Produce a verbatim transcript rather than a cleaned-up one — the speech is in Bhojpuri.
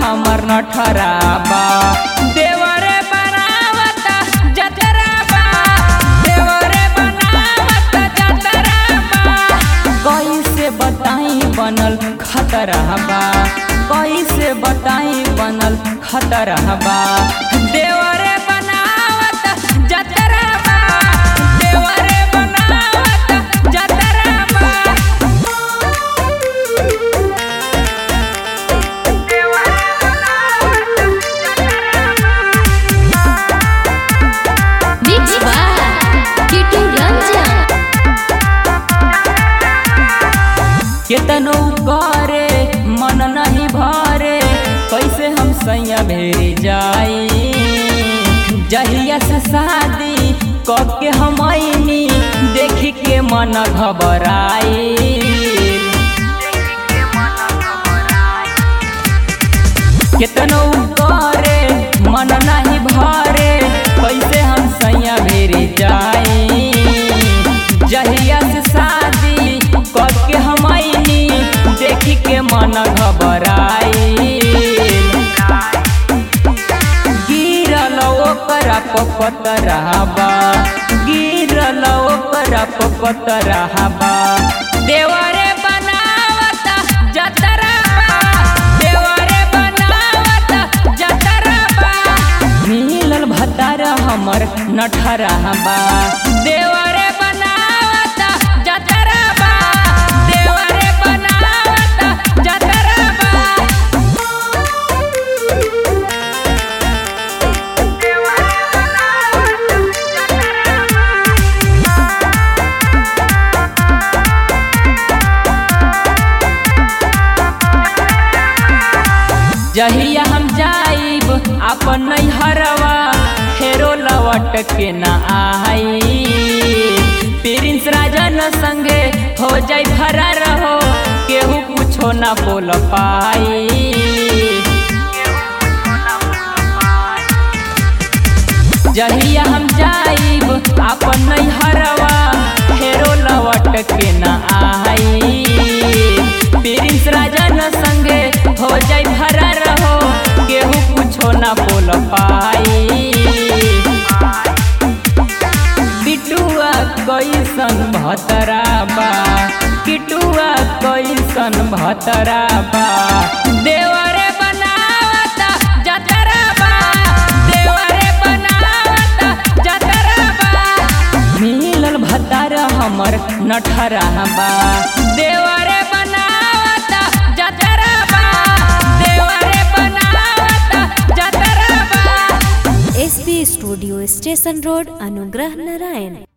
हमर नठराबा देवरे बनावत जतराबा देवरे बनावत जतराबा कैसे बताई बनल खतराबा कैसे बताई बनल खतराबा देवरे बनावत जतराबा देवरे बनावत जतराबा केतनो करे मन नहीं भरे कैसे हम सैया भेरी जाई जहिया से शादी कके हम आईनी देखी के मन घबराई केतनो करे मन नहीं भरे कैसे हम सैया भेरी जाई जहिया से शादी कके हम आईनी देखी के मन घबराई गिरल ओकरा पपतराबा गिरल ओकरा पपतराबा देवरे बनावत जतराबा देवरे बनावत जतराबा मिलल भतार हमर नठराबा देवरे बनावत जतराबा देवरे बनावत जतराबा जहिया हम जाइब अपन नैहरवा फेरो लौट के न आई प्रिंस राजन संगे हो जाई फरार हो केहू कुछो न बोल पाई जहिया हम जाइब अपन नैहरवा फेरो लौट के न आई प्रिंस राजन संगे हो जाई फरार हो केहू कुछो न बोल पाई बिटुआ कैसन भतराबा किटुआ कैसन भतराबा देवरे बनावत जतराबा देवरे बनावत जतराबा मिलल भतार हमर नठराबा देवरे बनावत जतराबा देवरे बनावत जतराबा। SB studio station road Anugrah Narayan.